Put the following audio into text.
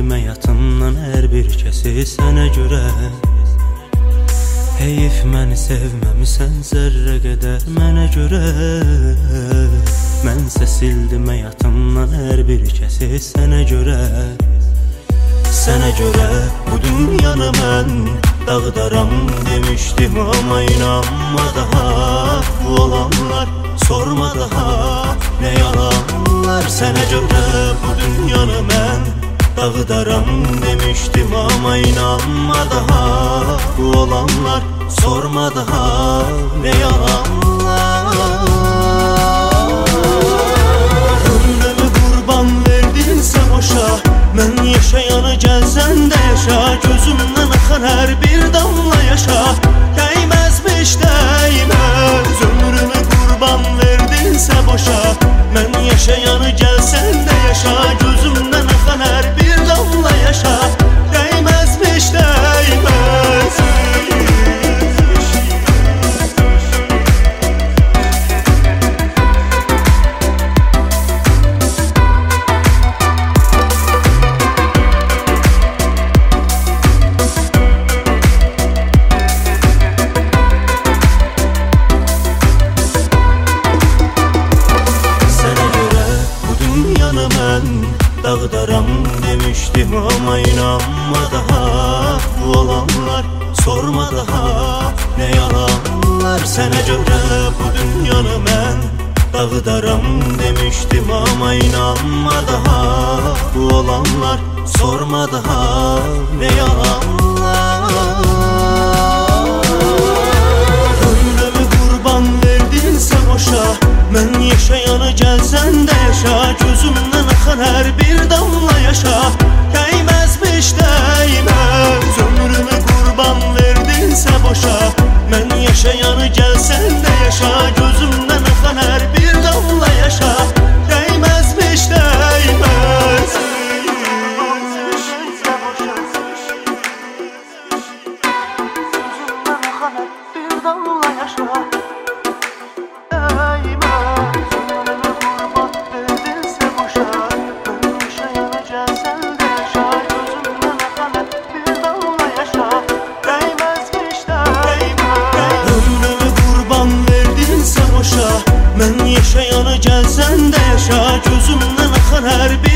sildim həyatımdan hər bir kəsi sənə görə. Heyif məni sevməmisən zərrə qədər mənə görə. Mənsə sildim həyatımdan hər bir kəsi sənə görə. Sənə görə bu dünyanı mən dağıdaram demişdim, amma inanma daha. Bu olanlar sorma daha, nə yalanlar. Sənə görə bu dünyanı mən dağıdaram demişdim, amma inanma daha. Bu olanlar sorma daha, nə yalanlar. Ömrümü qurban verdinsə boşa, mən yaşayanı gəlsən də yaşa. Gözümdən axan hər bir damla yaşa, dəymezmiş dəyməz. Ömrümü qurban verdinsə boşa, mən yaşayanı gəlsən də yaşa. Gözümdən axan hər bir damla yaşa, dəymezmiş dəyməz. Dağıdaram demişdim, amma inanma daha. Bu olanlar sorma daha, nə yalanlar. Sənə görə bu dünyanı mən dağıdaram demişdim, amma inanma daha. Bu olanlar sorma daha, nə yalanlar. Ömrümü qurban verdinsə boşa, mən yaşayanı gəlsən də yaşa. Gözümdən axan hər bir damla yaşa, dəymezmiş dəymez. Ömrümü qurban verdinsə boşa, mən yaşayanı gəlsən də yaşa. Gözümdən axan hər bir damla yaşa, dəymezmiş dəymez. Mən yaşayanı gəlsən də yaşa. Gözümdən axan hər bir